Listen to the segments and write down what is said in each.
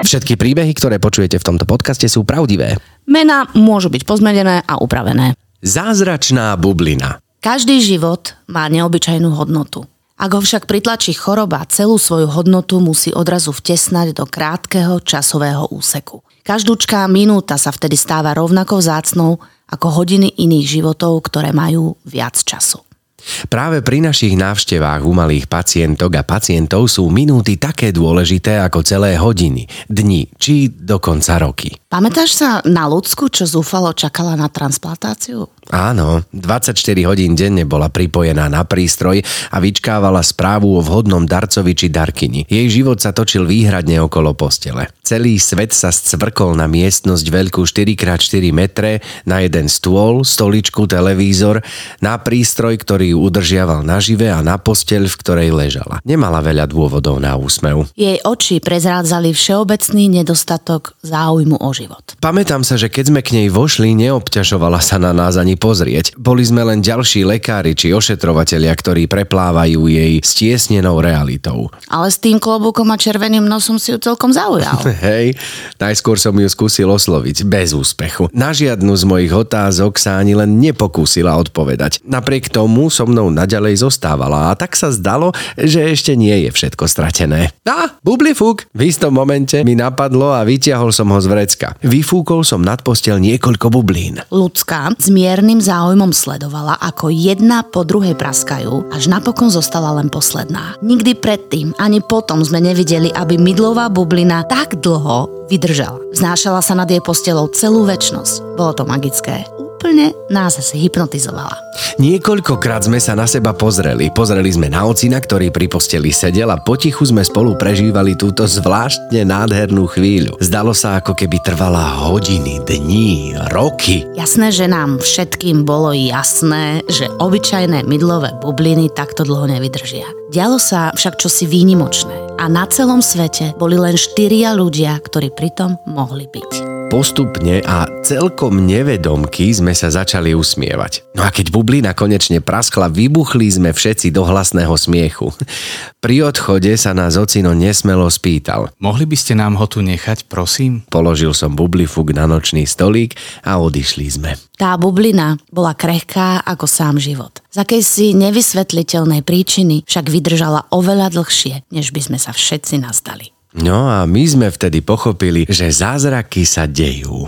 Všetky príbehy, ktoré počujete v tomto podcaste, sú pravdivé. Mená môžu byť pozmenené a upravené. Zázračná bublina. Každý život má neobyčajnú hodnotu. Ak ho však pritlačí choroba, celú svoju hodnotu musí odrazu vtesnať do krátkeho časového úseku. Každúčká minúta sa vtedy stáva rovnako vzácnou ako hodiny iných životov, ktoré majú viac času. Práve pri našich návštevách u malých pacientok a pacientov sú minúty také dôležité ako celé hodiny, dni či dokonca roky. Pamätáš sa na Ľudsku, čo zúfalo čakala na transplantáciu? Áno, 24 hodín denne bola pripojená na prístroj a vyčkávala správu o vhodnom darcovi či darkyni. Jej život sa točil výhradne okolo postele. Celý svet sa scvrkol na miestnosť veľkú 4x4 metre, na jeden stôl, stoličku, televízor, na prístroj, ktorý ju udržiaval nažive a na posteľ, v ktorej ležala. Nemala veľa dôvodov na úsmev. Jej oči prezrádzali všeobecný nedostatok záujmu o život. Pamätám sa, že keď sme k nej vošli, neobťažovala sa na nás ani pozrieť. Boli sme len ďalší lekári či ošetrovatelia, ktorí preplávajú jej stiesnenou realitou. Ale s tým klobúkom a červeným nosom si ju celkom zaujal. Hej, najskôr som ju skúsil osloviť, bez úspechu. Na žiadnu z mojich otázok sa ani len nepokúsila odpovedať. Napriek tomu so mnou naďalej zostávala a tak sa zdalo, že ešte nie je všetko stratené. Bublifúk! V istom momente mi napadlo a vytiahol som ho z vrecka. Vyfúkol som nad posteľ niekoľko bublín. Ľudská s miernym záujmom sledovala, ako jedna po druhej praskajú, až napokon zostala len posledná. Nikdy predtým ani potom sme nevideli, aby mydlová bublina tak dlho vydržala. Vznášala sa nad jej posteľou celú večnosť. Bolo to magické. Úplne nás asi hypnotizovala. Niekoľkokrát sme sa na seba pozreli. Pozreli sme na ocina, ktorý pri posteli sedel a potichu sme spolu prežívali túto zvláštne nádhernú chvíľu. Zdalo sa, ako keby trvala hodiny, dní, roky. Jasné, že nám všetkým bolo jasné, že obyčajné mydlové bubliny takto dlho nevydržia. Dialo sa však čosi výnimočné a na celom svete boli len 4 ľudia, ktorí pritom mohli byť. Postupne a celkom nevedomky sme sa začali usmievať. No a keď bublina konečne praskla, vybuchli sme všetci do hlasného smiechu. Pri odchode sa nás ocino nesmelo spýtal. Mohli by ste nám ho tu nechať, prosím? Položil som bublifúk na nočný stolík a odišli sme. Tá bublina bola krehká ako sám život. Z akejsi nevysvetliteľnej príčiny však vydržala oveľa dlhšie, než by sme sa všetci nazdali. No a my sme vtedy pochopili, že zázraky sa dejú.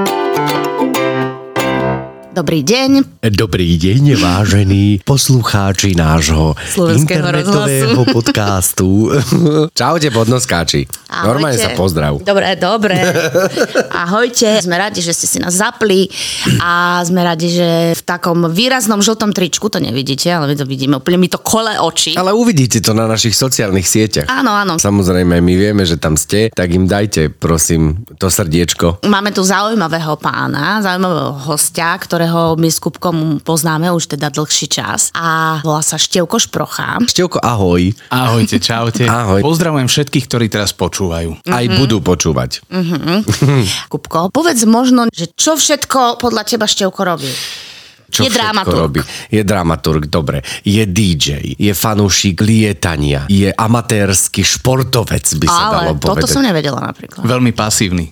Dobrý deň. Dobrý deň, vážení poslucháči nášho Slovenského internetového podcastu. Čaute, podnoskáči. Ahojte. Normálne sa pozdrav. Dobre. Ahojte. Sme radi, že ste si nás zapli a sme radi, že v takom výraznom žltom tričku, to nevidíte, ale my to vidíme, úplne mi to kole oči. Ale uvidíte to na našich sociálnych sieťach. Áno. Samozrejme, my vieme, že tam ste, tak im dajte, prosím, to srdiečko. Máme tu zaujímavého pána, zaujímavého hostia, ktorého my s Kupkom poznáme už teda dlhší čas a volá sa Števko Šprocha. Števko, ahoj. Ahojte, čaute. Ahoj. Pozdravujem všetkých, ktorí teraz počúvajú. Aj budú počúvať. Kupko, povedz možno, že čo všetko podľa teba Števko robí? Čo je dramaturg. Je dramaturg, dobre. Je DJ, je fanúšik lietania, je amatérsky športovec, by sa dalo povedať. Ale toto som nevedela napríklad. Veľmi pasívny.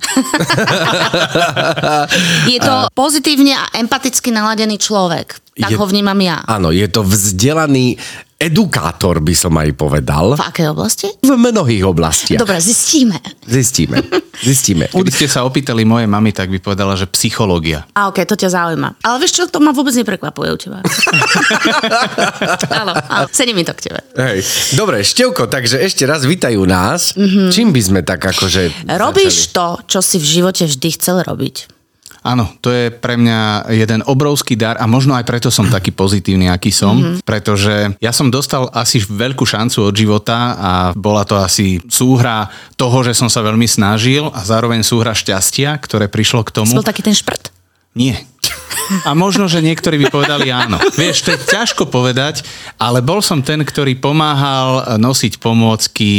Je to pozitívne a empaticky naladený človek. Tak ho vnímam ja. Áno, je to vzdelaný edukátor, by som aj povedal. V akej oblasti? V mnohých oblastiach. Dobre, zistíme. Keby ste sa opýtali mojej mamy, tak by povedala, že psychológia. A okej, to ťa zaujíma. Ale vieš čo, to ma vôbec neprekvapuje u teba. Áno, sedí mi to k tebe. Hej. Dobre, Števko, takže ešte raz vítajú nás. Čím by sme tak akože Robíš začali? to, čo si v živote vždy chcel robiť. Áno, to je pre mňa jeden obrovský dar a možno aj preto som taký pozitívny, aký som, pretože ja som dostal asi veľkú šancu od života a bola to asi súhra toho, že som sa veľmi snažil a zároveň súhra šťastia, ktoré prišlo k tomu. Si bol taký ten šprt? Nie. A možno, že niektorí by povedali áno. Vieš, to je ťažko povedať, ale bol som ten, ktorý pomáhal nosiť pomôcky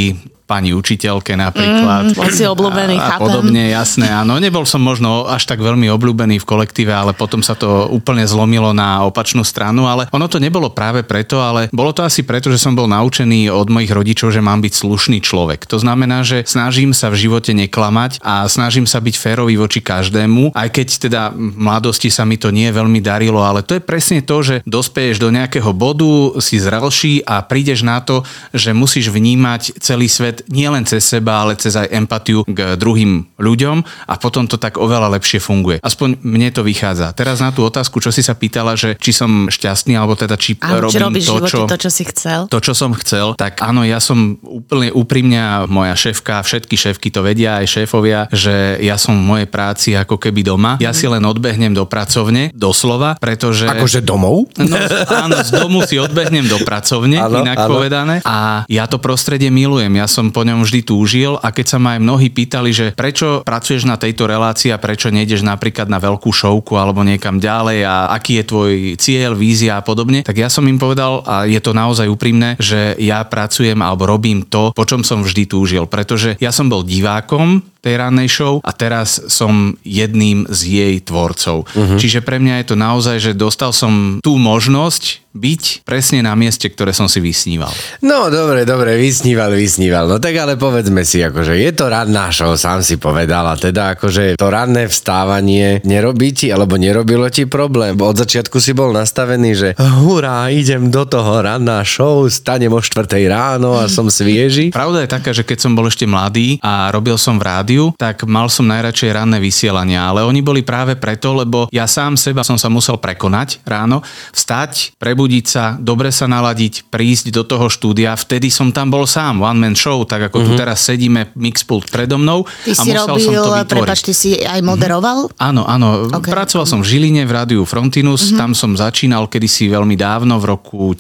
pani učiteľke napríklad. Bol si obľúbený, chápem. Podobne, jasné, áno. Nebol som možno až tak veľmi obľúbený v kolektíve, ale potom sa to úplne zlomilo na opačnú stranu, ale ono to nebolo práve preto, ale bolo to asi preto, že som bol naučený od mojich rodičov, že mám byť slušný človek. To znamená, že snažím sa v živote neklamať a snažím sa byť férový voči každému, aj keď teda v mladosti sa mi to nie veľmi darilo, ale to je presne to, že dospeješ do nejakého bodu, si zrelší a prídeš na to, že musíš vnímať celý svet nielen cez seba, ale cez aj empatiu k druhým ľuďom a potom to tak oveľa lepšie funguje. Aspoň mne to vychádza. Teraz na tú otázku, čo si sa pýtala, že či som šťastný, alebo teda či robím to, čo si chcel. To, čo som chcel, tak áno, ja som úplne úprimne, moja šéfka, všetky šéfky to vedia, aj šéfovia, že ja som v mojej práci ako keby doma. Ja si len odbehnem do pracovne, doslova, pretože... Akože domov? No, áno, z domu si odbehnem do pracovne, inak povedané. A ja to prostredie milujem, ja som po ňom vždy túžil a keď sa ma aj mnohí pýtali, že prečo pracuješ na tejto relácii a prečo nejdeš napríklad na veľkú šovku alebo niekam ďalej a aký je tvoj cieľ, vízia a podobne, tak ja som im povedal, a je to naozaj úprimné, že ja pracujem alebo robím to, po čom som vždy túžil, pretože ja som bol divákom tej rannej show a teraz som jedným z jej tvorcov. Čiže pre mňa je to naozaj, že dostal som tú možnosť byť presne na mieste, ktoré som si vysníval. No, dobre, vysníval. No tak ale povedzme si, akože je to ranná show, sám si povedal, a teda akože to ranné vstávanie nerobí ti, alebo nerobilo ti problém. Od začiatku si bol nastavený, že hurá, idem do toho ranná show, stanem o 4 ráno a som svieži. Pravda je taká, že keď som bol ešte mladý a robil som v rádiu, tak mal som najradšej ranné vysielania, ale oni boli práve preto, lebo ja sám seba som sa musel prekonať ráno, vstať, prebudiť sa, dobre sa naladiť, prísť do toho štúdia, vtedy som tam bol sám, one man show, tak ako tu teraz sedíme, mixpult predo mnou. Ty a si robil, prepáč, ty si aj moderoval? Áno, okay. Pracoval som v Žiline v rádiu Frontinus, tam som začínal kedysi veľmi dávno, v roku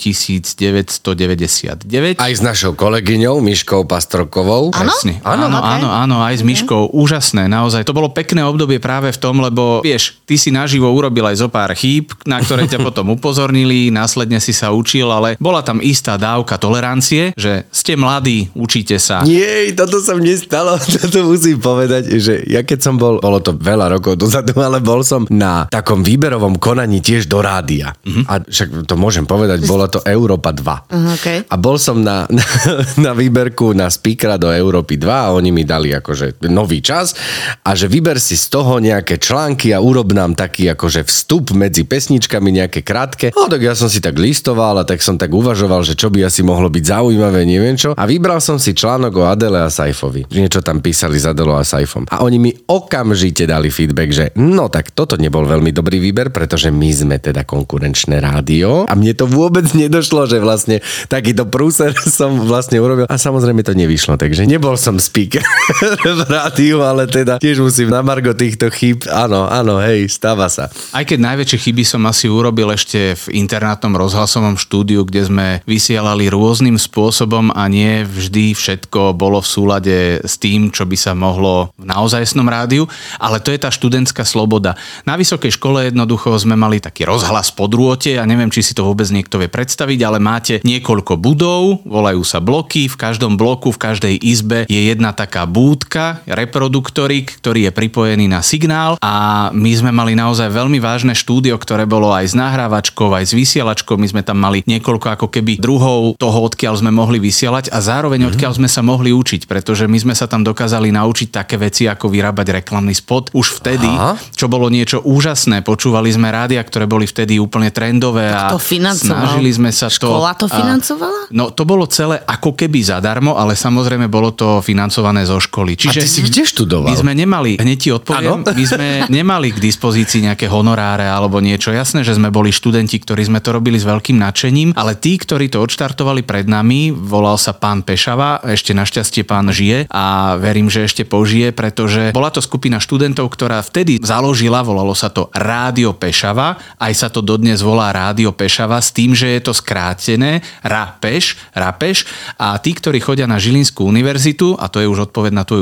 1999. Aj s našou kolegyňou Miškou Pastrokovou. Presne. Áno, aj s Miškou. Úžasné, naozaj. To bolo pekné obdobie práve v tom, lebo vieš, ty si naživo urobil aj zo pár chýb, na ktoré ťa potom upozornili, následne si sa učil, ale bola tam istá dávka tolerancie, že ste mladí, učíte sa. Nie, toto sa mne stalo, toto musím povedať, že ja keď som bolo to veľa rokov dozadu, ale bol som na takom výberovom konaní tiež do rádia. A však to môžem povedať, bola to Európa 2. Okay. A bol som na výberku na speakera do Európy 2 a oni mi dali akože nový čas a že vyber si z toho nejaké články a urob nám taký akože vstup medzi pesničkami nejaké krátke. No tak ja som si tak listoval a tak som tak uvažoval, že čo by asi mohlo byť zaujímavé, neviem čo. A vybral som si článok o Adele a Saifovi. Niečo tam písali s Adelou a Saifom. A oni mi okamžite dali feedback, že no tak toto nebol veľmi dobrý výber, pretože my sme teda konkurenčné rádio a mne to vôbec nedošlo, že vlastne takýto prúser som vlastne urobil a samozrejme to nevyšlo, takže nebol som speaker v rádiu, ale teda tiež musím na margo týchto chýb, áno, hej, stáva sa. Aj keď najväčšie chyby som asi urobil ešte v internátnom rozhlasovom štúdiu, kde sme vysielali rôznym spôsobom a nie vždy všetko bolo v súlade s tým, čo by sa mohlo v naozajstnom rádiu, ale to je tá študentská sloboda. Na vysokej škole jednoducho sme mali taký rozhlas po drôte a neviem, či si to vôbec niekto vie predstaviť, ale máte niekoľko budov, volajú sa bloky, v každom bloku, v každej izbe je jedna taká búdka, reproduktorik, ktorý je pripojený na signál a my sme mali naozaj veľmi vážne štúdio, ktoré bolo aj s nahrávačkou, aj s vysielačkou. My sme tam mali niekoľko ako keby druhov toho, odkiaľ sme mohli vysielať a zároveň odkiaľ sme sa mohli učiť, pretože my sme sa tam dokázali naučiť také veci, ako vyrábať reklamný spot už vtedy, čo bolo niečo úžasné. Počúvali sme rádia, ktoré boli vtedy úplne trendové a snažili sme sa to... Škola to financovala? No to bolo celé ako keby zadarmo, ale samozrejme bolo to financované zo školy. Čiže a ty si kde študoval? My sme nemali, hneď ti odpoviem, my sme nemali k dispozícii nejaké honoráre alebo niečo. Jasné, že sme boli študenti, ktorí sme to robili s veľkým nadšením, ale tí, ktorí to odštartovali pred nami, volal sa pán Pešava, ešte našťastie pán žije a verím, že ešte požije, pretože bola to skupina študentov, ktorá vtedy založila, volalo sa to Rádio Pešava, aj sa to dodnes volá Rádio Pešava s tým, že je to skrátené Rapeš a tí, ktorí chodia na Žilinskú univerzitu, a to je už odpoveď na tvoju otázku,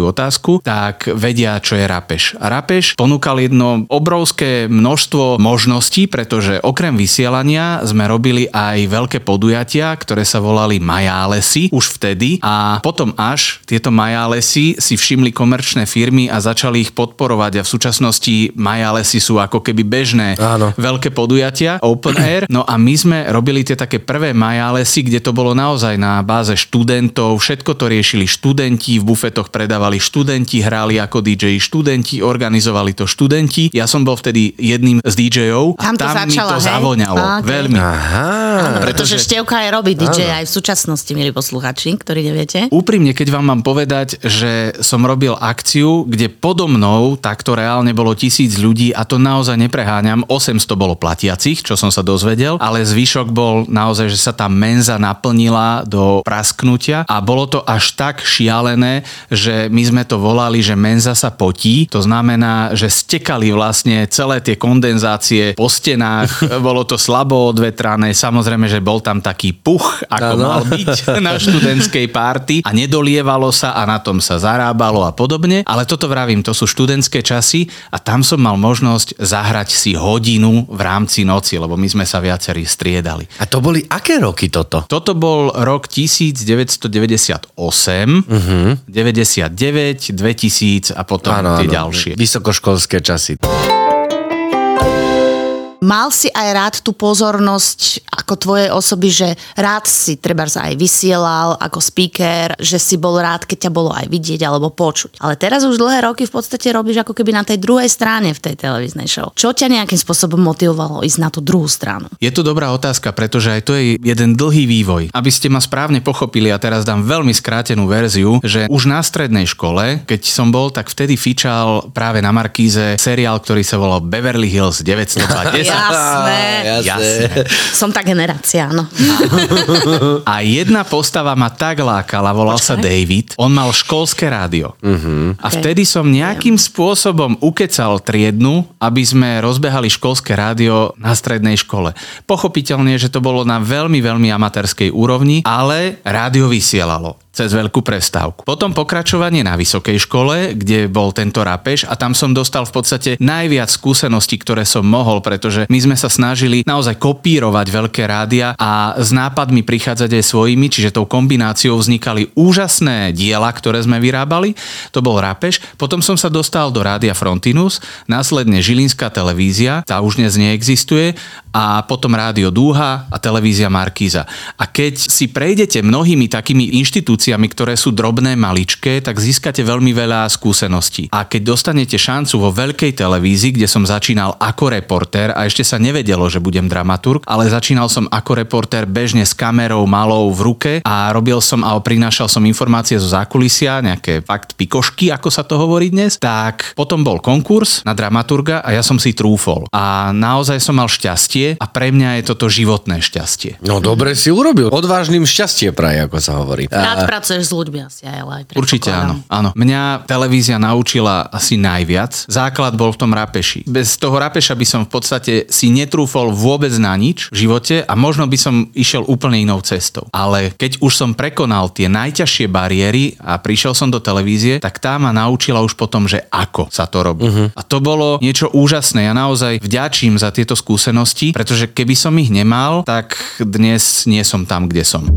Slovensku, tak vedia, čo je Rapeš. A Rapeš ponúkal jedno obrovské množstvo možností, pretože okrem vysielania sme robili aj veľké podujatia, ktoré sa volali Majálesy už vtedy a potom až tieto Majálesy si všimli komerčné firmy a začali ich podporovať a v súčasnosti Majálesy sú ako keby bežné veľké podujatia, open air. No a my sme robili tie také prvé Majálesy, kde to bolo naozaj na báze študentov, všetko to riešili študenti, v bufetoch predávali študenti, hráli ako DJ študenti, organizovali to študenti. Ja som bol vtedy jedným z DJov a tam mi to zavoňalo. Veľmi. Aha. Pretože Števka aj robí DJ aj v súčasnosti, milí posluchači, ktorí neviete. Úprimne, keď vám mám povedať, že som robil akciu, kde podo mnou takto reálne bolo 1000 ľudí a to naozaj nepreháňam, 800 bolo platiacich, čo som sa dozvedel, ale zvyšok bol naozaj, že sa tá menza naplnila do prasknutia a bolo to až tak šialené, že my sme to volali, že menza sa potí. To znamená, že stekali vlastne celé tie kondenzácie po stenách, bolo to slabo odvetrané, samozrejme, že bol tam taký puch, ako mal byť na študentskej párty a nedolievalo sa a na tom sa zarábalo a podobne, ale toto vravím, to sú študentské časy a tam som mal možnosť zahrať si hodinu v rámci noci, lebo my sme sa viacerí striedali. A to boli aké roky toto? Toto bol rok 1998, 99, 2000 a potom tie ďalšie. Vysokoškolské časy. Mal si aj rád tú pozornosť ako tvojej osoby, že rád si trebárs aj vysielal ako speaker, že si bol rád, keď ťa bolo aj vidieť alebo počuť. Ale teraz už dlhé roky v podstate robíš ako keby na tej druhej strane v tej televíznej show. Čo ťa nejakým spôsobom motivovalo ísť na tú druhú stranu? Je to dobrá otázka, pretože aj to je jeden dlhý vývoj. Aby ste ma správne pochopili, a teraz dám veľmi skrátenú verziu, že už na strednej škole, keď som bol, tak vtedy fičal práve na Markíze seriál, ktorý sa volal Beverly Hills 90210. Jasné. Som tá generácia, áno. A jedna postava ma tak lákala, volal sa David. On mal školské rádio. A vtedy som nejakým spôsobom ukecal triednu, aby sme rozbehali školské rádio na strednej škole. Pochopiteľne, že to bolo na veľmi, veľmi amatérskej úrovni, ale rádio vysielalo cez veľkú prestávku. Potom pokračovanie na vysokej škole, kde bol tento Rapeš a tam som dostal v podstate najviac skúseností, ktoré som mohol, pretože my sme sa snažili naozaj kopírovať veľké rádia a s nápadmi prichádzať aj svojimi, čiže tou kombináciou vznikali úžasné diela, ktoré sme vyrábali. To bol Rapeš. Potom som sa dostal do Rádia Frontinus, následne Žilinská televízia, tá už dnes neexistuje, a potom Rádio Dúha a televízia Markíza. A keď si prejdete mnohými takými inštitúciami, ktoré sú drobné, maličké, tak získate veľmi veľa skúseností. A keď dostanete šancu vo veľkej televízii, kde som začínal ako reportér a ešte sa nevedelo, že budem dramaturg, ale začínal som ako reportér bežne s kamerou malou v ruke a robil som a prinášal som informácie zo zákulisia, nejaké fakt pikošky, ako sa to hovorí dnes, tak potom bol konkurs na dramaturga a ja som si trúfol. A naozaj som mal šťastie a pre mňa je toto životné šťastie. No dobre si urobil. Odvážnym šťastie praje, ako sa hovorí. Rád pracuješ s ľuďmi asi aj. Určite áno. Mňa televízia naučila asi najviac. Základ bol v tom Rapeši. Bez toho Rapeša by som v podstate si netrúfol vôbec na nič v živote a možno by som išiel úplne inou cestou. Ale keď už som prekonal tie najťažšie bariéry a prišiel som do televízie, tak tá ma naučila už potom, že ako sa to robí. A to bolo niečo úžasné. Ja naozaj vďačím za tieto skúsenosti, pretože keby som ich nemal, tak dnes nie som tam, kde som.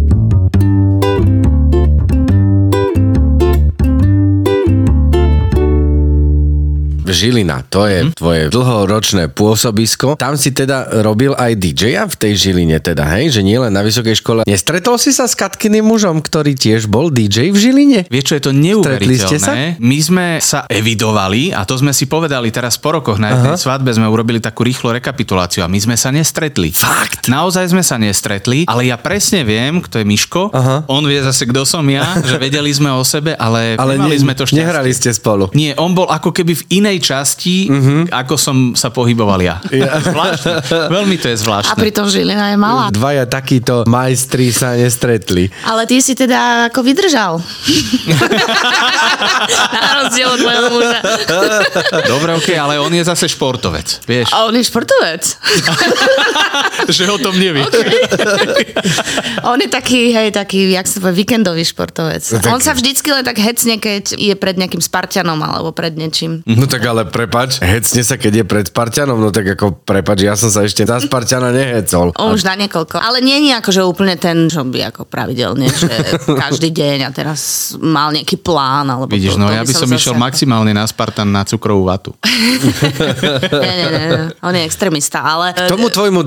Žilina, to je tvoje dlhoročné pôsobisko. Tam si teda robil aj DJ-a v tej Žiline teda, hej? Že nie len na vysokej škole. Nestretol si sa s Katkyným mužom, ktorý tiež bol DJ v Žiline? Vieš čo, je to neuveriteľné. My sme sa evidovali a to sme si povedali teraz po rokoch. Na jednej svadbe sme urobili takú rýchlu rekapituláciu a my sme sa nestretli. Fakt? Naozaj sme sa nestretli, ale ja presne viem, kto je Miško. On vie zase, kto som ja, že vedeli sme o sebe, ale nemali sme to šťastie. Nehrali ste spolu. Nie, on bol ako keby v inej inej časti, ako som sa pohyboval ja. Zvláštne. Veľmi to je zvláštne. A pritom Žilina je malá. Dvaja takíto majstri sa nestretli. Ale ty si teda ako vydržal. Na rozdiel od mojho muža. Dobre, okej, ale on je zase športovec, vieš. A on je športovec. Že o tom nevie. Okay. On je taký, jak sa povie, víkendový športovec. No, on sa vždycky len tak hecne, keď je pred nejakým Spartanom alebo pred niečím. No tak ale prepač, hecne sa, keď je pred Spartanom, no tak ako prepač, ja som sa ešte za Spartana nehecol. Už na niekoľko. Ale nie je ako, že úplne ten, čo by ako pravidelne, že každý deň a teraz mal nejaký plán. Alebo vidíš, to, no ja by som išiel maximálne na Spartan na cukrovú vatu. Nie. On je extrémista, ale... K tomu tvojmu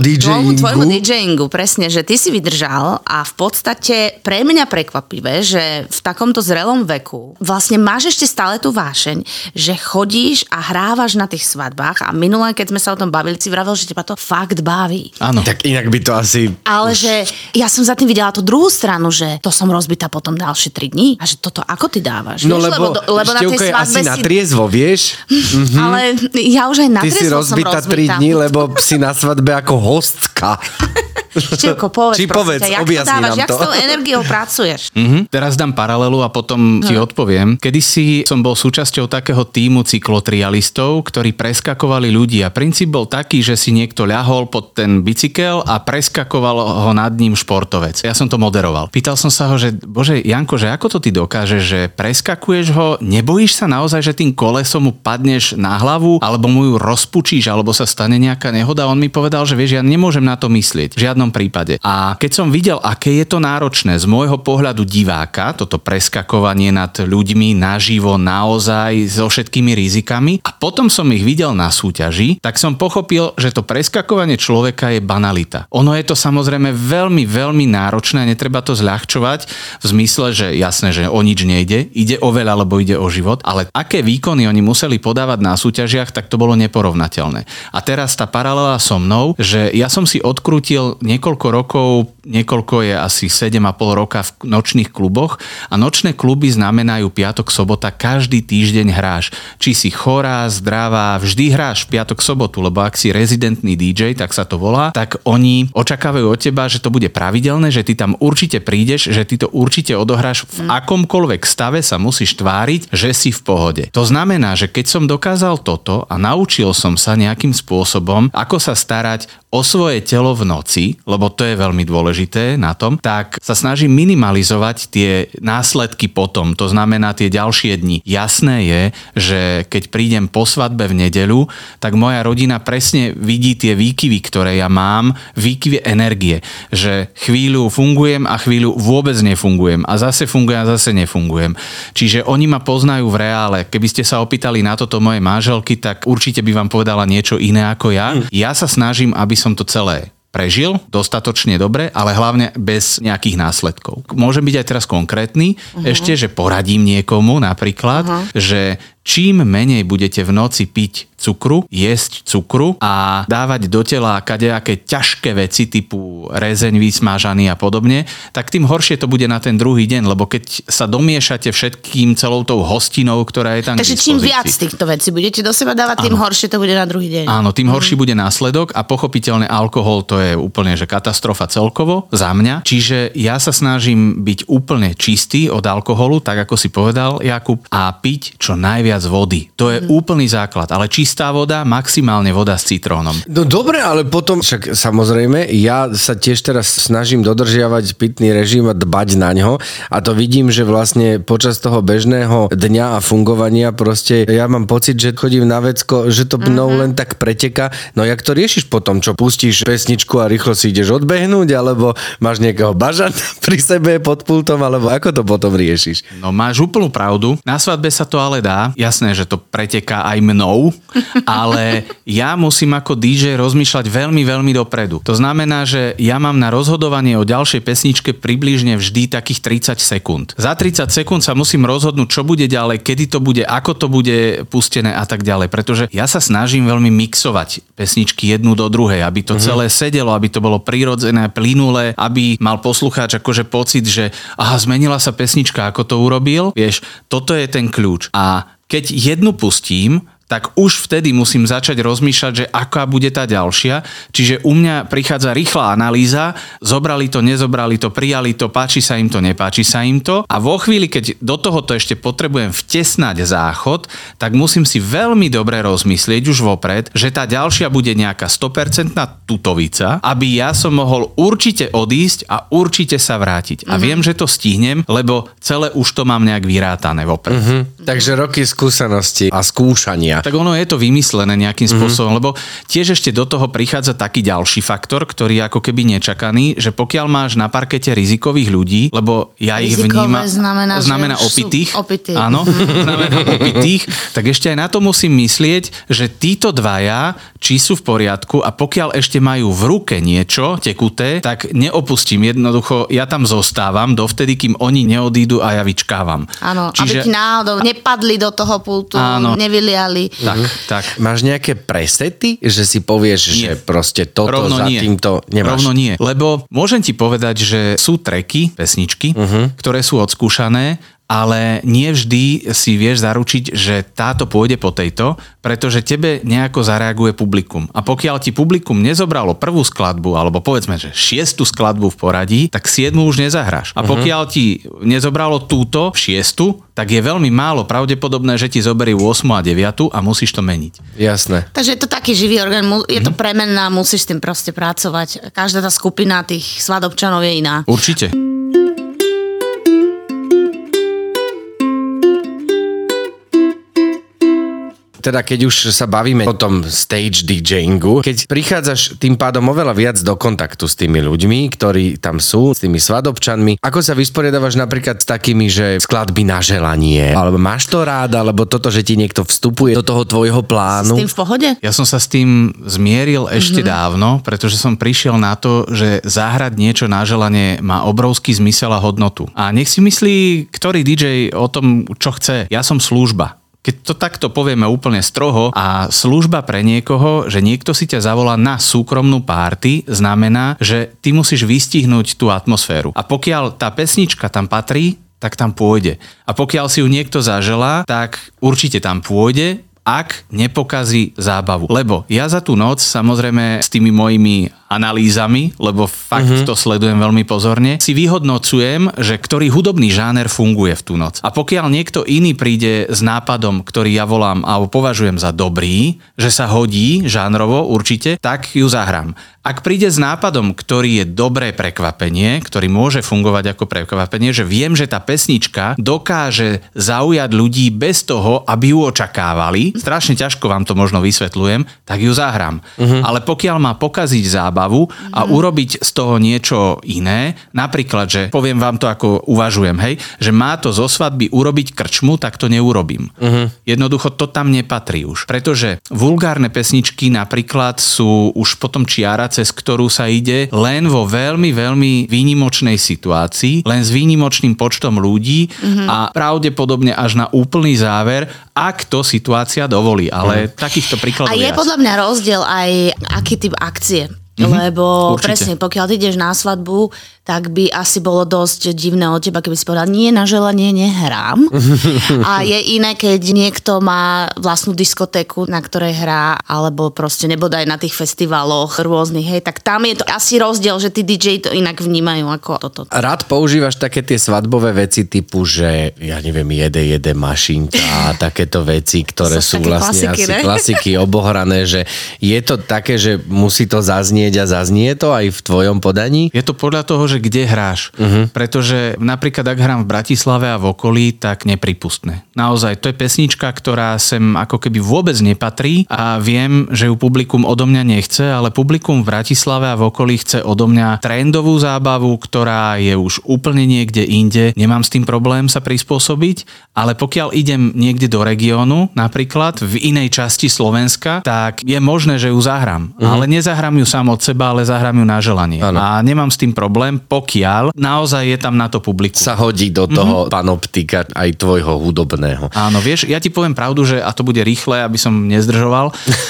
DJingu, presne, že ty si vydržal a v podstate pre mňa prekvapivé, že v takomto zrelom veku vlastne máš ešte stále tú vášeň, že chodíš a hrávaš na tých svadbách a minulé, keď sme sa o tom bavili, si vravel, že teba to fakt baví. Áno. Tak inak by to asi... Ale že ja som za tým videla tú druhú stranu, že to som rozbitá potom ďalšie 3 dní a že toto ako ty dávaš? No vieš? Lebo na tej svadbe asi na triezvo, vieš? Ale ja už aj na triezvo som rozbitá. Ty si rozbitá 3 dní, lebo si na svadbe ako hostka. Števko, povedz, jak to dávaš, jak s tou energiou pracuješ? Teraz dám paralelu a potom ti odpoviem. Kedysi som bol súčasťou takého tímu cyklotrialistov, ktorí preskakovali ľudí a princíp bol taký, že si niekto ľahol pod ten bicykel a preskakoval ho nad ním športovec. Ja som to moderoval. Pýtal som sa ho, že bože, Janko, že ako to ty dokážeš, že preskakuješ ho, nebojíš sa naozaj, že tým kolesom mu padneš na hlavu, alebo mu ju rozpučíš, alebo sa stane nejaká nehoda? On mi povedal, že vieš, ja nemôžem na to myslieť. V žiadnom prípade. A keď som videl, aké je to náročné z môjho pohľadu diváka, toto preskakovanie nad ľuďmi naživo, naozaj so všetkými rizikami, a potom som ich videl na súťaži, tak som pochopil, že to preskakovanie človeka je banalita. Ono je to samozrejme veľmi, veľmi náročné a netreba to zľahčovať v zmysle, že jasné, že o nič nejde, ide o veľa, alebo ide o život, ale aké výkony oni museli podávať na súťažiach, tak to bolo neporovnateľné. A teraz tá paralela so mnou, že ja som si odkrútil niekoľko rokov, niekoľko je asi 7,5 roka v nočných kluboch a nočné kluby znamenajú piatok, sobota, každý týždeň hráš. Či si chorá, zdravá, vždy hráš v piatok, sobotu, lebo ak si rezidentný DJ, tak sa to volá, tak oni očakávajú od teba, že to bude pravidelné, že ty tam určite prídeš, že ty to určite odohráš, v akomkoľvek stave sa musíš tváriť, že si v pohode. To znamená, že keď som dokázal toto a naučil som sa nejakým spôsobom, ako sa starať o svoje telo v noci, lebo to je veľmi dôležité na tom, tak sa snažím minimalizovať tie následky potom, to znamená tie ďalšie dni. Jasné je, že keď prídem po svadbe v nedeľu, tak moja rodina presne vidí tie výkyvy, ktoré ja mám, výkyvy energie, že chvíľu fungujem a chvíľu vôbec nefungujem a zase fungujem a zase nefungujem. Čiže oni ma poznajú v reále. Keby ste sa opýtali na toto moje manželky, tak určite by vám povedala niečo iné ako ja. Ja sa snažím, aby som to celé prežil dostatočne dobre, ale hlavne bez nejakých následkov. Môžem byť aj teraz konkrétny, ešte, že poradím niekomu napríklad, že čím menej budete v noci piť cukru, jesť cukru a dávať do tela kadejaké ťažké veci typu rezeň vysmážaný a podobne, tak tým horšie to bude na ten druhý deň, lebo keď sa domiešate všetkým celou tou hostinou, ktorá je tam k dispozícii. Takže čím viac týchto vecí budete do seba dávať, tým horšie to bude na druhý deň. Áno, tým horší bude následok a pochopiteľne alkohol to je úplne že katastrofa celkovo za mňa. Čiže ja sa snažím byť úplne čistý od alkoholu, tak ako si povedal Jakub, a piť čo najviac vody. To je úplný základ, ale čistá voda, maximálne voda s citrónom. No dobre, ale potom, však samozrejme, ja sa tiež teraz snažím dodržiavať pitný režim a dbať na ňo a to vidím, že vlastne počas toho bežného dňa a fungovania proste ja mám pocit, že chodím na vecko, že to mnou len tak preteká. No jak to riešiš potom? Čo pustíš pesničku a rýchlo si ideš odbehnúť, alebo máš nejakého bažanta pri sebe pod pultom, alebo ako to potom riešiš? No máš úplnú pravdu. Na svadbe sa to ale dá. Jasné, že to preteká aj mnou, ale ja musím ako DJ rozmýšľať veľmi, veľmi dopredu. To znamená, že ja mám na rozhodovanie o ďalšej pesničke približne vždy takých 30 sekúnd. Za 30 sekúnd sa musím rozhodnúť, čo bude ďalej, kedy to bude, ako to bude pustené a tak ďalej. Pretože ja sa snažím veľmi mixovať pesničky jednu do druhej, aby to celé sedelo, aby to bolo prirodzené, plynulé, aby mal poslucháč akože pocit, že aha, zmenila sa pesnička, ako to urobil. Vieš, toto je ten kľúč. A keď jednu pustím, tak už vtedy musím začať rozmýšľať, že aká bude tá ďalšia. Čiže u mňa prichádza rýchla analýza, zobrali to, nezobrali to, prijali to, páči sa im to, nepáči sa im to. A vo chvíli, keď do tohoto ešte potrebujem vtesnať záchod, tak musím si veľmi dobre rozmyslieť už vopred, že tá ďalšia bude nejaká 100% tutovica, aby ja som mohol určite odísť a určite sa vrátiť. A viem, že to stihnem, lebo celé už to mám nejak vyrátané vopred. Takže roky skúsenosti a skúšania. Tak ono je to vymyslené nejakým spôsobom, lebo tiež ešte do toho prichádza taký ďalší faktor, ktorý je ako keby nečakaný, že pokiaľ máš na parkete rizikových ľudí, lebo ja ich vnímam, znamená opitých. Áno, znamená opitých, tak ešte aj na to musím myslieť, že títo dvaja, či sú v poriadku a pokiaľ ešte majú v ruke niečo tekuté, tak neopustím, jednoducho ja tam zostávam dovtedy, kým oni neodídu a ja vyčkávam. Áno, aby ti náhodou nepadli do toho pultu, nevyliali. Tak. Máš nejaké presety, že si povieš, že proste toto Rovno za nie. týmto nemáš? Rovno nie, lebo môžem ti povedať, že sú tracky, pesničky, ktoré sú odskúšané, ale nie vždy si vieš zaručiť, že táto pôjde po tejto, pretože tebe nejako zareaguje publikum. A pokiaľ ti publikum nezobralo prvú skladbu, alebo povedzme, že 6. skladbu v poradí, tak 7 už nezahráš. A pokiaľ ti nezobralo túto 6, tak je veľmi málo pravdepodobné, že ti zoberí 8 a 9 a musíš to meniť. Jasné. Takže je to taký živý orgán, je to premenná, musíš s tým proste pracovať. Každá tá skupina tých svadobčanov je iná. Určite. Teda keď už sa bavíme o tom stage DJingu, keď prichádzaš tým pádom oveľa viac do kontaktu s tými ľuďmi, ktorí tam sú, s tými svadobčanmi, ako sa vysporiadávaš napríklad s takými, že skladby na želanie, alebo máš to rád, alebo toto, že ti niekto vstupuje do toho tvojho plánu? S tým v pohode? Ja som sa s tým zmieril ešte dávno, pretože som prišiel na to, že zahrať niečo na želanie má obrovský zmysel a hodnotu. A nech si myslí, ktorý DJ o tom, čo chce. Ja som služba. Keď to takto povieme úplne stroho a služba pre niekoho, že niekto si ťa zavolá na súkromnú párty, znamená, že ty musíš vystihnúť tú atmosféru. A pokiaľ tá pesnička tam patrí, tak tam pôjde. A pokiaľ si ju niekto zaželá, tak určite tam pôjde, ak nepokazí zábavu. Lebo ja za tú noc, samozrejme s tými mojimi analýzami, lebo fakt to sledujem veľmi pozorne, si vyhodnocujem, že ktorý hudobný žáner funguje v tú noc. A pokiaľ niekto iný príde s nápadom, ktorý ja volám alebo považujem za dobrý, že sa hodí žánrovo určite, tak ju zahrám. Ak príde s nápadom, ktorý je dobré prekvapenie, ktorý môže fungovať ako prekvapenie, že viem, že tá pesnička dokáže zaujať ľudí bez toho, aby ju očakávali, strašne ťažko vám to možno vysvetľujem, tak ju zahrám. Ale pokiaľ má pokaziť zábavu a urobiť z toho niečo iné, napríklad, že poviem vám to, ako uvažujem, hej, že má to zo svadby urobiť krčmu, tak to neurobím. Jednoducho to tam nepatrí už. Pretože vulgárne pesničky napríklad sú už potom čiara, cez ktorú sa ide len vo veľmi, veľmi výnimočnej situácii, len s výnimočným počtom ľudí a pravdepodobne až na úplný záver, ak to situácia dovolí. Ale takýchto príkladov je podľa mňa rozdiel aj aký typ akcie. Lebo určite. Presne, pokiaľ ty ideš na svadbu, tak by asi bolo dosť divné od teba, keby si povedal, nie, na želanie nehrám. A je iné, keď niekto má vlastnú diskotéku, na ktorej hrá, alebo proste nebodaj na tých festivaloch rôznych, hej, tak tam je to asi rozdiel, že tí DJ to inak vnímajú ako toto. Rád používaš také tie svadbové veci typu, že ja neviem, jede mašinka a takéto veci, ktoré sú vlastne klasiky, asi klasiky obohrané, že je to také, že musí to zaznieť a zaznie to aj v tvojom podaní? Je to podľa toho, že kde hráš. Pretože napríklad, ak hrám v Bratislave a v okolí, tak nepripustné. Naozaj, to je pesnička, ktorá sem ako keby vôbec nepatrí a viem, že ju publikum odo mňa nechce, ale publikum v Bratislave a v okolí chce odo mňa trendovú zábavu, ktorá je už úplne niekde inde. Nemám s tým problém sa prispôsobiť, ale pokiaľ idem niekde do regiónu, napríklad v inej časti Slovenska, tak je možné, že ju zahrám. Ale nezahrám ju samozrejme od seba, ale zahrám ju na želanie. Ano. A nemám s tým problém, pokiaľ naozaj je tam na to publikum. Sa hodí do toho panoptika aj tvojho hudobného. Áno, vieš, ja ti poviem pravdu, že, a to bude rýchle, aby som nezdržoval,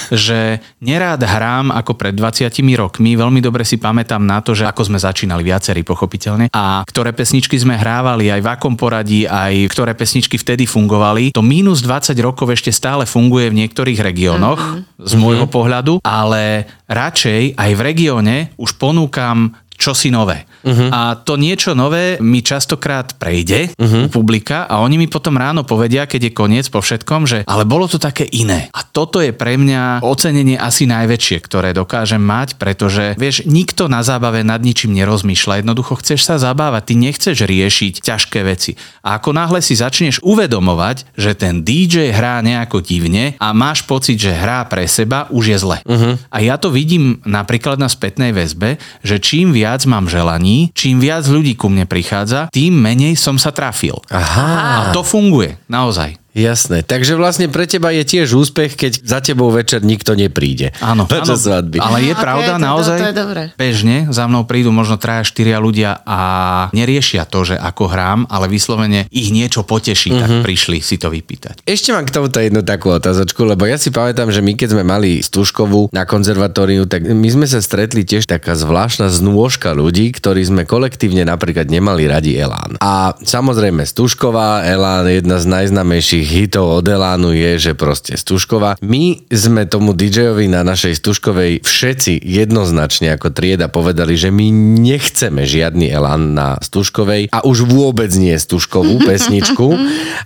že nerád hrám ako pred 20 rokmi. Veľmi dobre si pamätám na to, že ako sme začínali viacerí pochopiteľne a ktoré pesničky sme hrávali, aj v akom poradí, aj ktoré pesničky vtedy fungovali. To minus 20 rokov ešte stále funguje v niektorých regiónoch z môjho pohľadu, ale radšej aj v regióne už ponúkam čosi nové. A to niečo nové mi častokrát prejde u publika a oni mi potom ráno povedia, keď je koniec po všetkom, že ale bolo to také iné. A toto je pre mňa ocenenie asi najväčšie, ktoré dokážem mať, pretože vieš, nikto na zábave nad ničím nerozmýšľa. Jednoducho chceš sa zabávať, ty nechceš riešiť ťažké veci. A ako náhle si začneš uvedomovať, že ten DJ hrá nejako divne a máš pocit, že hrá pre seba, už je zle. A ja to vidím napríklad na spätnej väzbe, že čím viac mám želaní, čím viac ľudí ku mne prichádza, tým menej som sa trafil. A to funguje, naozaj. Jasné, takže vlastne pre teba je tiež úspech, keď za tebou večer nikto nepríde. Áno, ale je pravda, naozaj, to je dobré. Bežne za mnou prídu možno 3-4 ľudia a neriešia to, že ako hrám, ale vyslovene ich niečo poteší, tak prišli si to vypýtať. Ešte mám k tomuto jednu takú otázočku, lebo ja si pamätám, že my keď sme mali Stužkovú na konzervatóriu, tak my sme sa stretli tiež taká zvláštna znôžka ľudí, ktorí sme kolektívne napríklad nemali radi Elán. A samozrejme Stužková, Elán, jedna z najznámejších hitov od Elánu je, že proste Stužková. My sme tomu DJ-ovi na našej Stužkovej všetci jednoznačne ako trieda povedali, že my nechceme žiadny Elán na Stužkovej a už vôbec nie Stužkovú pesničku.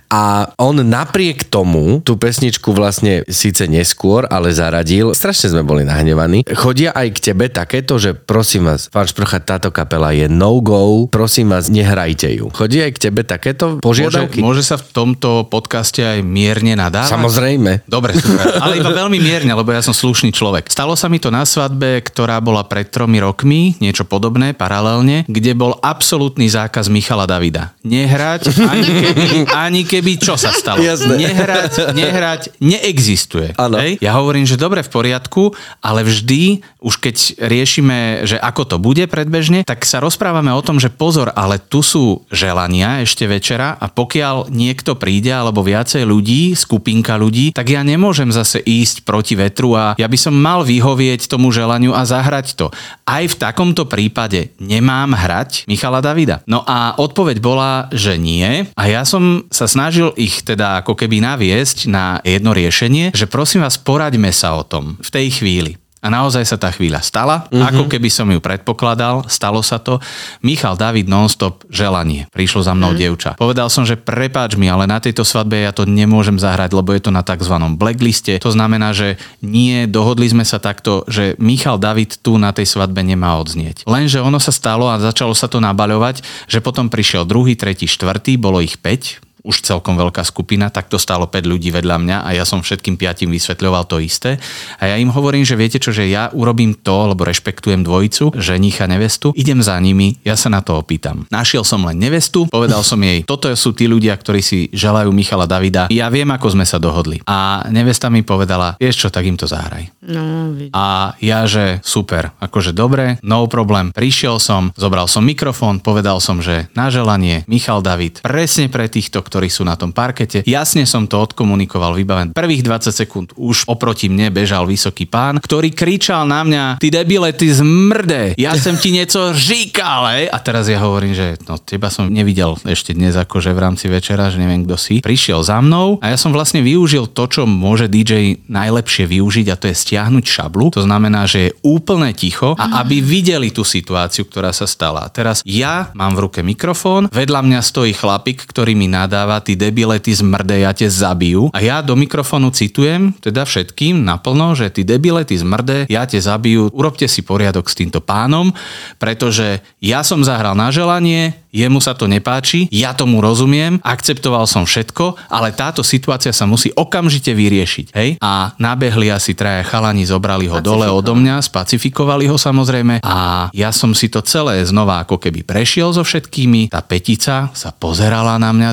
A on napriek tomu tú pesničku vlastne síce neskôr, ale zaradil. Strašne sme boli nahnevaní. Chodia aj k tebe takéto, že prosím vás, pán Šprocha, táto kapela je no-go, prosím vás, nehrajte ju. Chodia aj k tebe takéto požiadavky? Môže sa v tomto podcaste aj mierne nadávať? Samozrejme. Dobre, super. Ale iba veľmi mierne, lebo ja som slušný človek. Stalo sa mi to na svadbe, ktorá bola pred 3 rokmi, niečo podobné, paralelne, kde bol absolútny zákaz Michala Davida. Nehrať, ani keby čo sa stalo. Jasné. Nehrať neexistuje. Hej? Ja hovorím, že dobre, v poriadku, ale vždy, už keď riešime, že ako to bude predbežne, tak sa rozprávame o tom, že pozor, ale tu sú želania ešte večera a pokiaľ niekto príde, alebo viacej ľudí, skupinka ľudí, tak ja nemôžem zase ísť proti vetru a ja by som mal vyhovieť tomu želaniu a zahrať to. Aj v takomto prípade nemám hrať Michala Davida. No a odpoveď bola, že nie. A ja som sa snažil ich teda ako keby naviesť na jedno riešenie, že prosím vás, poraďme sa o tom v tej chvíli. A naozaj sa tá chvíľa stala, ako keby som ju predpokladal, stalo sa to. Michal David non-stop želanie. Prišlo za mnou dievča. Povedal som, že prepáč mi, ale na tejto svadbe ja to nemôžem zahrať, lebo je to na takzvanom blackliste. To znamená, že nie, dohodli sme sa takto, že Michal David tu na tej svadbe nemá odznieť. Lenže ono sa stalo a začalo sa to nabaľovať, že potom prišiel 2., 3., 4., bolo ich 5, už celkom veľká skupina, tak to stálo 5 ľudí vedľa mňa a ja som všetkým 5 vysvetľoval to isté. A ja im hovorím, že viete čo, že ja urobím to, lebo rešpektujem dvojicu, ženicha nevestu, idem za nimi, ja sa na to opýtam. Našiel som len nevestu, povedal som jej, toto sú tí ľudia, ktorí si želajú Michala Davida, ja viem, ako sme sa dohodli. A nevesta mi povedala, vieš čo, tak im to zahraj. No, a ja, že super, akože dobre, no problém. Prišiel som, zobral som mikrofón, povedal som, že na želanie Michal David, presne pre týchto, ktorí sú na tom parkete. Jasne som to odkomunikoval, vybaven. Prvých 20 sekúnd už oproti mne bežal vysoký pán, ktorý kričal na mňa, ty debile, ty zmrde, ja som ti niečo říkal, hej? A teraz ja hovorím, že no teba som nevidel ešte dnes akože v rámci večera, že neviem kto si. Prišiel za mnou a ja som vlastne využil to, čo môže DJ najlepšie využiť, a to je stiahnuť šablu. To znamená, že je úplne ticho a aby videli tú situáciu, ktorá sa stala. A teraz ja mám v ruke mikrofón, vedľa mňa stojí chlapík, ktorý mi nadáva, ty debile, ty zmrde, ja te zabijú. A ja do mikrofónu citujem, teda všetkým naplno, že ty debile, ty zmrde, ja te zabijú. Urobte si poriadok s týmto pánom, pretože ja som zahral na želanie, jemu sa to nepáči, ja tomu rozumiem, akceptoval som všetko, ale táto situácia sa musí okamžite vyriešiť. Hej? A nabehli asi 3 chalani, zobrali ho dole odo mňa, spacifikovali ho samozrejme a ja som si to celé znova ako keby prešiel so všetkými. Tá petica sa pozerala na mňa, tí, čo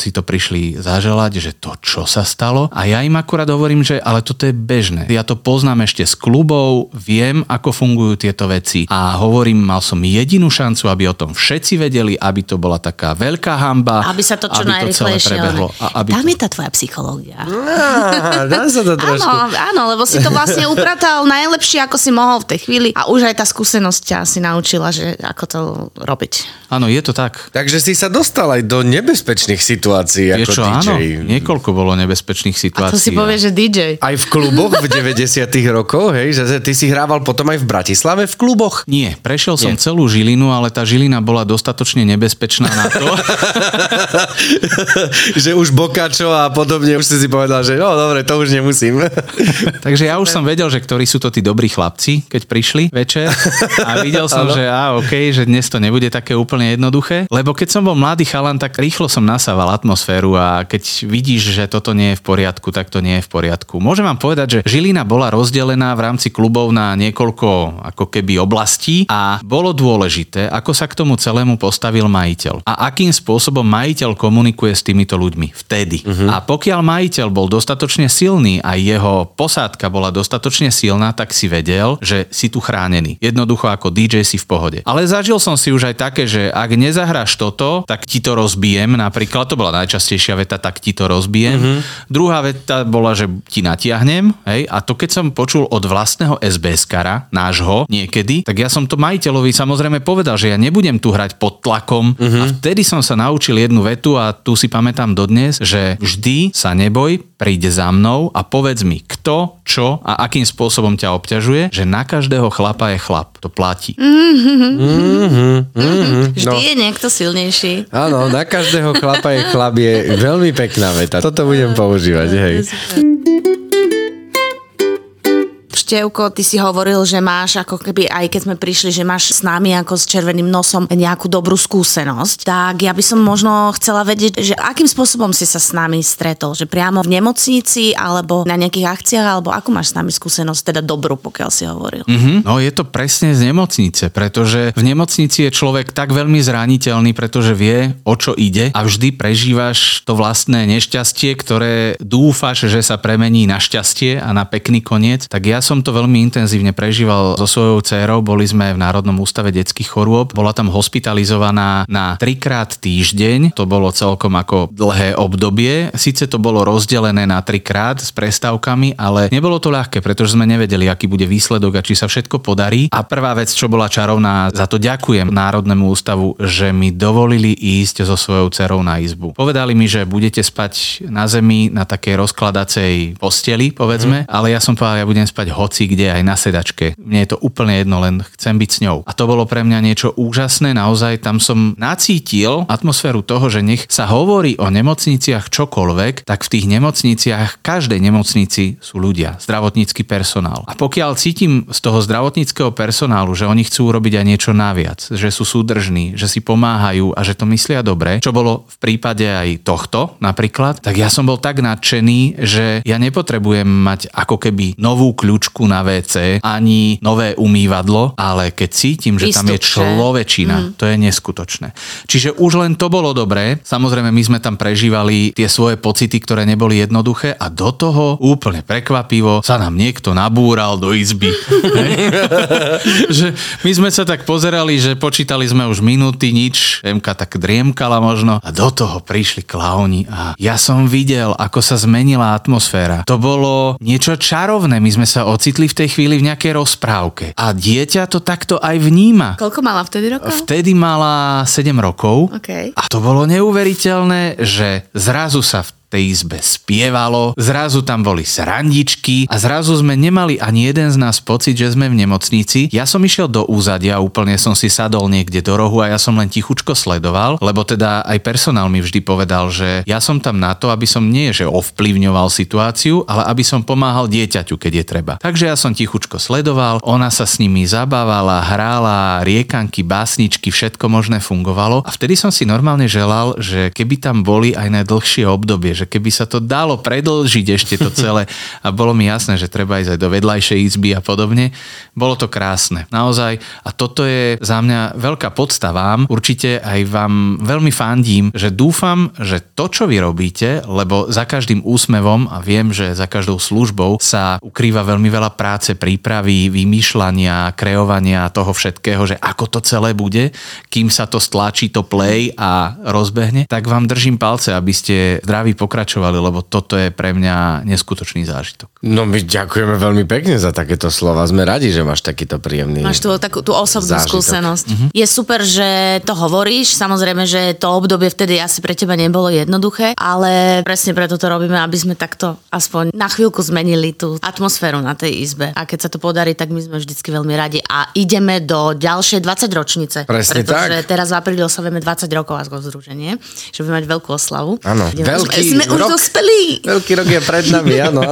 si to prišli zaželať, že to, čo sa stalo. A ja im akurát hovorím, že ale toto je bežné. Ja to poznám ešte z klubov, viem, ako fungujú tieto veci a hovorím, mal som jedinú šancu, aby o tom všetci vedeli, aby to bola taká veľká hanba. Aby sa to čo najrýchlejšie prebehlo. Tam je tá tvoja psychológia. Dá sa to trošku. Áno, lebo si to vlastne upratal najlepšie, ako si mohol v tej chvíli a už aj tá skúsenosť ťa si naučila, že ako to robiť. Áno, je to tak. Takže si sa dostal aj do nebezpečných situácií ako čo, DJ. Áno, niekoľko bolo nebezpečných situácií. A to si povie, že DJ. Aj v kluboch v 90 rokoch, hej? Že ty si hrával potom aj v Bratislave v kluboch? Nie, prešiel som celú Žilinu, ale tá Žilina bola dostatočne nebezpečná na to. Že už Bokačo a podobne, už si povedal, že no dobre, to už nemusím. Takže ja už som vedel, že ktorí sú to tí dobrí chlapci, keď prišli večer a videl som, že že dnes to nebude také úplne jednoduché, lebo keď som bol mladý chalan, tak rýchlo som nasával atmosféru a keď vidíš, že toto nie je v poriadku, tak to nie je v poriadku. Môžem vám povedať, že Žilina bola rozdelená v rámci klubov na niekoľko ako keby oblastí a bolo dôležité, ako sa k tomu celému postavil majiteľ a akým spôsobom majiteľ komunikuje s týmito ľuďmi vtedy. A pokiaľ majiteľ bol dostatočne silný a jeho posádka bola dostatočne silná, tak si vedel, že si tu chránený. Jednoducho ako DJ si v pohode. Ale zažil som si už aj také, že ak nezahráš toto, tak ti to rozbijem. Napríklad to bola najčastejšia veta, tak ti to rozbijem. Druhá veta bola, že ti natiahnem. Hej? A to keď som počul od vlastného SBS-kara, nášho, niekedy, tak ja som to majiteľovi samozrejme povedal, že ja nebudem tu hrať pod tlakom. A vtedy som sa naučil jednu vetu a tu si pamätám dodnes, že vždy sa neboj, príde za mnou a povedz mi, kto, čo a akým spôsobom ťa obťažuje, že na každého chlapa je chlap. To platí. Vždy je niekto silnejší. Áno, na každého chlapa je chlap, je veľmi pekná veta. Toto budem používať, hej. Števko, ty si hovoril, že máš ako keby, aj keď sme prišli, že máš s nami ako s červeným nosom nejakú dobrú skúsenosť, tak ja by som možno chcela vedieť, že akým spôsobom si sa s nami stretol, že priamo v nemocnici alebo na nejakých akciách, alebo ako máš s nami skúsenosť, teda dobrú, pokiaľ si hovoril. No je to presne z nemocnice, pretože v nemocnici je človek tak veľmi zraniteľný, pretože vie, o čo ide a vždy prežívaš to vlastné nešťastie, ktoré dúfaš, že sa premení na šťastie a na pekný koniec. Tak ja som to veľmi intenzívne prežíval so svojou dcérou. Boli sme v Národnom ústave detských chorôb. Bola tam hospitalizovaná na 3-krát týždeň. To bolo celkom ako dlhé obdobie. Sice to bolo rozdelené na 3-krát s prestávkami, ale nebolo to ľahké, pretože sme nevedeli, aký bude výsledok a či sa všetko podarí. A prvá vec, čo bola čarovná, za to ďakujem Národnému ústavu, že mi dovolili ísť so svojou dcerou na izbu. Povedali mi, že budete spať na zemi na takej rozkladacej posteli, povedzme, ale ja som povedal, ja budem spať hoci kde, aj na sedačke. Mne je to úplne jedno, len chcem byť s ňou. A to bolo pre mňa niečo úžasné, naozaj tam som nacítil atmosféru toho, že nech sa hovorí o nemocniciach čokoľvek, tak v tých nemocniciach, každej nemocnici sú ľudia, zdravotnícky personál. A pokiaľ cítim z toho zdravotníckeho personálu, že oni chcú urobiť aj niečo naviac, že sú súdržní, že si pomáhajú a že to myslia dobre, čo bolo v prípade aj tohto napríklad, tak ja som bol tak nadšený, že ja nepotrebujem mať ako keby novú kľúčku na WC, ani nové umývadlo, ale keď cítim, že tam je človečina, to je neskutočné. Čiže už len to bolo dobré. Samozrejme, my sme tam prežívali tie svoje pocity, ktoré neboli jednoduché a do toho úplne prekvapivo sa nám niekto nabúral do izby. Že my sme sa tak pozerali, že počítali sme už minúty, nič. Emka tak driemkala možno a do toho prišli klauni a ja som videl, ako sa zmenila atmosféra. To bolo niečo čarovné. My sme sa ocitli v tej chvíli v nejakej rozprávke. A dieťa to takto aj vníma. Koľko mala vtedy rokov? Vtedy mala 7 rokov. Okay. A to bolo neuveriteľné, že zrazu sa v tej izbe spievalo, zrazu tam boli srandičky a zrazu sme nemali ani jeden z nás pocit, že sme v nemocnici. Ja som išiel do úzadia, úplne som si sadol niekde do rohu a ja som len tichučko sledoval, lebo teda aj personál mi vždy povedal, že ja som tam na to, aby som nie že ovplyvňoval situáciu, ale aby som pomáhal dieťaťu, keď je treba. Takže ja som tichučko sledoval, ona sa s nimi zabávala, hrála, riekanky, básničky, všetko možné fungovalo a vtedy som si normálne želal, že keby tam boli aj na dlhšie obdobie, že že keby sa to dalo predĺžiť ešte to celé a bolo mi jasné, že treba ísť aj do vedľajšej izby a podobne. Bolo to krásne. Naozaj. A toto je za mňa veľká podsta vám. Určite aj vám veľmi fandím, že dúfam, že to, čo vy robíte, lebo za každým úsmevom a viem, že za každou službou sa ukrýva veľmi veľa práce, prípravy, vymýšľania, kreovania toho všetkého, že ako to celé bude, kým sa to stlačí to play a rozbehne, tak vám držím palce, aby ste zdraví pokračovali, lebo toto je pre mňa neskutočný zážitok. No my ďakujeme veľmi pekne za takéto slova. Sme radi, že máš takýto príjemný Máš takú tú osobnú zážitok. skúsenosť. Je super, že to hovoríš. Samozrejme, že to obdobie vtedy asi pre teba nebolo jednoduché, ale presne preto to robíme, aby sme takto aspoň na chvíľku zmenili tú atmosféru na tej izbe. A keď sa to podarí, tak my sme vždycky veľmi radi. A ideme do ďalšej 20 ročnice. Presne tak. Pretože teraz v apríli oslavujeme 20 rokov ako združenie, že budeme mať veľkú oslavu. Áno, Sme už dospelí. Veľký rok je pred nami, áno.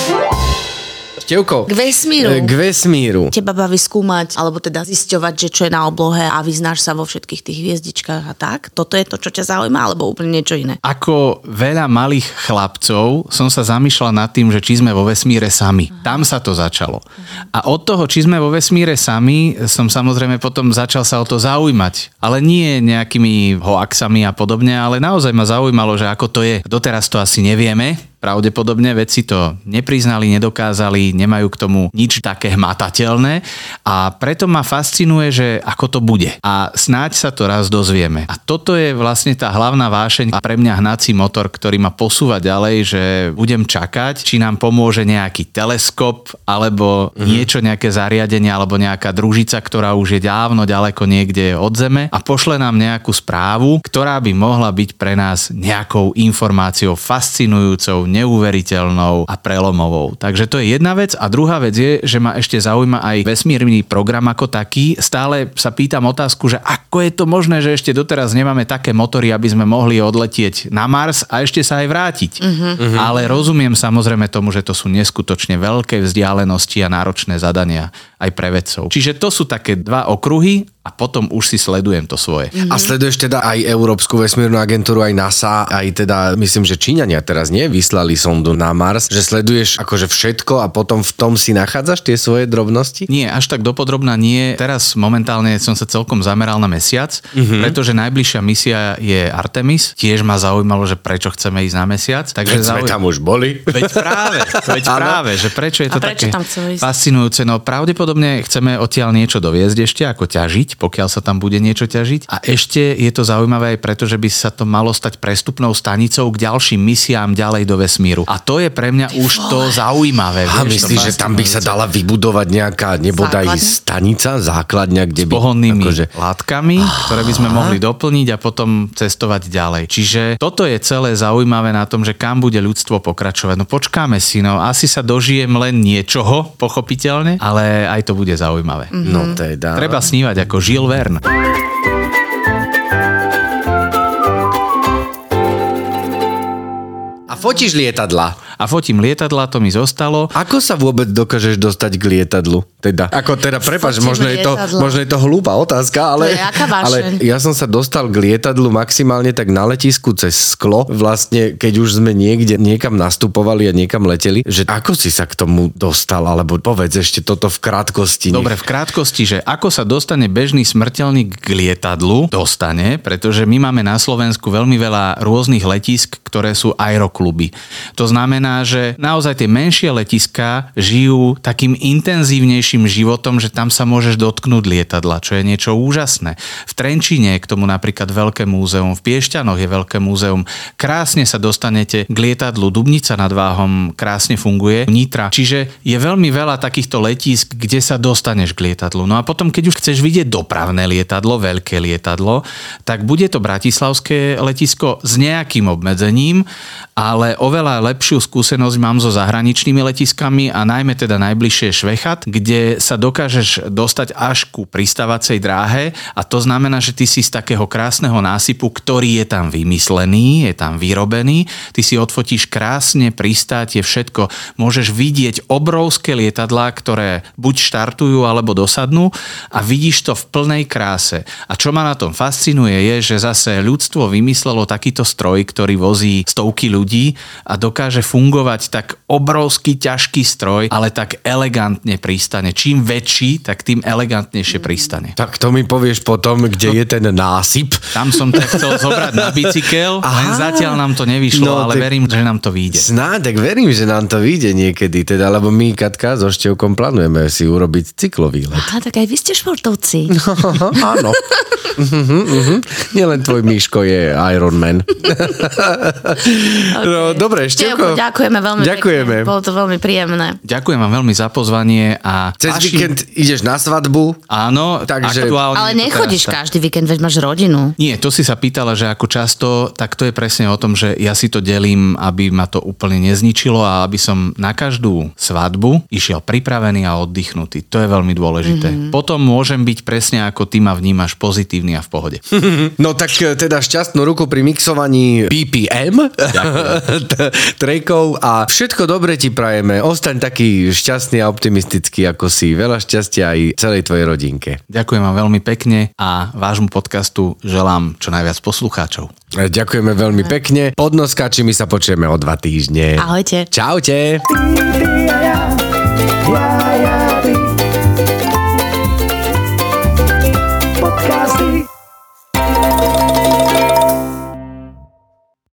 Števko. K vesmíru. K vesmíru. Teba baví skúmať, alebo teda zisťovať, že čo je na oblohe a vyznáš sa vo všetkých tých hviezdičkách a tak? Toto je to, čo ťa zaujíma, alebo úplne niečo iné? Ako veľa malých chlapcov som sa zamýšľal nad tým, že či sme vo vesmíre sami. Tam sa to začalo. A od toho, či sme vo vesmíre sami, som samozrejme potom začal sa o to zaujímať. Ale nie nejakými hoaxami a podobne, ale naozaj ma zaujímalo, že ako to je. Doteraz to asi nevieme. Pravdepodobne vedci to nepriznali, nedokázali, nemajú k tomu nič také hmatateľné a preto ma fascinuje, že ako to bude. A snáď sa to raz dozvieme. A toto je vlastne tá hlavná vášeň a pre mňa hnací motor, ktorý ma posúva ďalej, že budem čakať, či nám pomôže nejaký teleskop alebo niečo, nejaké zariadenie alebo nejaká družica, ktorá už je dávno ďaleko niekde od Zeme a pošle nám nejakú správu, ktorá by mohla byť pre nás nejakou informáciou fascinujúcou, neuveriteľnou a prelomovou. Takže to je jedna vec a druhá vec je, že ma ešte zaujíma aj vesmírny program ako taký. Stále sa pýtam otázku, že ako je to možné, že ešte doteraz nemáme také motory, aby sme mohli odletieť na Mars a ešte sa aj vrátiť. Ale rozumiem samozrejme tomu, že to sú neskutočne veľké vzdialenosti a náročné zadania aj pre vedcov. Čiže to sú také dva okruhy a potom už si sledujem to svoje. A sleduješ teda aj Európsku vesmírnu agentúru, aj NASA, aj teda, myslím, že Číňania teraz vyslali sondu na Mars, že sleduješ akože všetko a potom v tom si nachádzaš tie svoje drobnosti? Nie, až tak dopodrobná nie. Teraz momentálne som sa celkom zameral na Mesiac, pretože najbližšia misia je Artemis. Tiež ma zaujímalo, že prečo chceme ísť na Mesiac. Takže sme tam už boli. Veď práve, že prečo je to prečo také fascinujúce? No pravdepodobne chceme odtiaľ niečo doviezť ešte, ako ťažiť, pokiaľ sa tam bude niečo ťažiť. A ešte je to zaujímavé aj preto, že by sa to malo stať prestupnou stanicou k ďalším misiám ďalej do vesmíru. A to je pre mňa už to zaujímavé. A myslíš, že tam by sa dala vybudovať nejaká nebodaj stanica, základňa, kde by... S pohonnými látkami, ktoré by sme mohli doplniť a potom cestovať ďalej. Čiže toto je celé zaujímavé na tom, že kam bude ľudstvo pokračovať. No počkáme si, no asi sa dožijem len niečoho, pochopiteľne, ale aj to bude zaujímavé. No teda. Treba snívať ako Jules Verne. A fotíš lietadla? A fotím lietadla, to mi zostalo. Ako sa vôbec dokážeš dostať k lietadlu? Prepáč, možno je to hlúpa otázka, ale, ale ja som sa dostal k lietadlu maximálne tak na letisku cez sklo, vlastne keď už sme niekam nastupovali a niekam leteli, že ako si sa k tomu dostal, alebo povedz ešte toto v krátkosti. Dobre, v krátkosti, že ako sa dostane bežný smrteľník k lietadlu, pretože my máme na Slovensku veľmi veľa rôznych letísk, ktoré sú aerokluby. To znamená, že naozaj tie menšie letiská žijú takým intenzívnejším životom, že tam sa môžeš dotknúť lietadla, čo je niečo úžasné. V Trenčíne je k tomu napríklad veľké múzeum, v Piešťanoch je veľké múzeum. Krásne sa dostanete k lietadlu, Dubnica nad Váhom krásne funguje, Nitra. Čiže je veľmi veľa takýchto letísk, kde sa dostaneš k lietadlu. No a potom, keď už chceš vidieť dopravné lietadlo, veľké lietadlo, tak bude to bratislavské letisko s nejakým obmedzením, ale oveľa lepšiu skúsenosť skúsenosť mám so zahraničnými letiskami a najmä teda najbližšie Švechat, kde sa dokážeš dostať až ku pristávacej dráhe a to znamená, že ty si z takého krásneho násypu, ktorý je tam vymyslený, je tam vyrobený, ty si odfotíš krásne pristátie, všetko, môžeš vidieť obrovské lietadlá, ktoré buď štartujú alebo dosadnú a vidíš to v plnej kráse. A čo ma na tom fascinuje je, že zase ľudstvo vymyslelo takýto stroj, ktorý vozí stovky ľudí a dokáže fungovať tak obrovský ťažký stroj, ale tak elegantne pristane. Čím väčší, tak tým elegantnejšie pristane. Tak to mi povieš potom, kde je ten násyp. Tam som to chcel zobrať na bicykel, len zatiaľ nám to nevyšlo, ale verím, že nám to vyjde. Snáď, tak verím, že nám to vyjde niekedy, teda, lebo my, Katka, so Števkom plánujeme si urobiť cyklový let. Aha, tak aj vy ste športovci. Áno. Nielen tvoj Míško je Iron Man. No, dobre, Števko. Ďakujeme veľmi pekne. Bolo to veľmi príjemné. Ďakujem vám veľmi za pozvanie. A cez víkend ideš na svadbu? Áno, takže... Ale nechodíš každý víkend, veď máš rodinu. Nie, to si sa pýtala, že ako často, tak to je presne o tom, že ja si to delím, aby ma to úplne nezničilo a aby som na každú svadbu išiel pripravený a oddychnutý. To je veľmi dôležité. Potom môžem byť presne ako ty ma vnímaš pozitívny a v pohode. No tak teda šťastnú ruku pri mixovaní BPM trackov a všetko dobre ti prajeme. Ostaň taký šťastný a optimistický ako si. Veľa šťastia aj celej tvojej rodinke. Ďakujem vám veľmi pekne a vášmu podcastu želám čo najviac poslucháčov. Ďakujeme veľmi pekne. Pod Noskáčimi sa počujeme o 2 týždne. Ahojte. Čaute.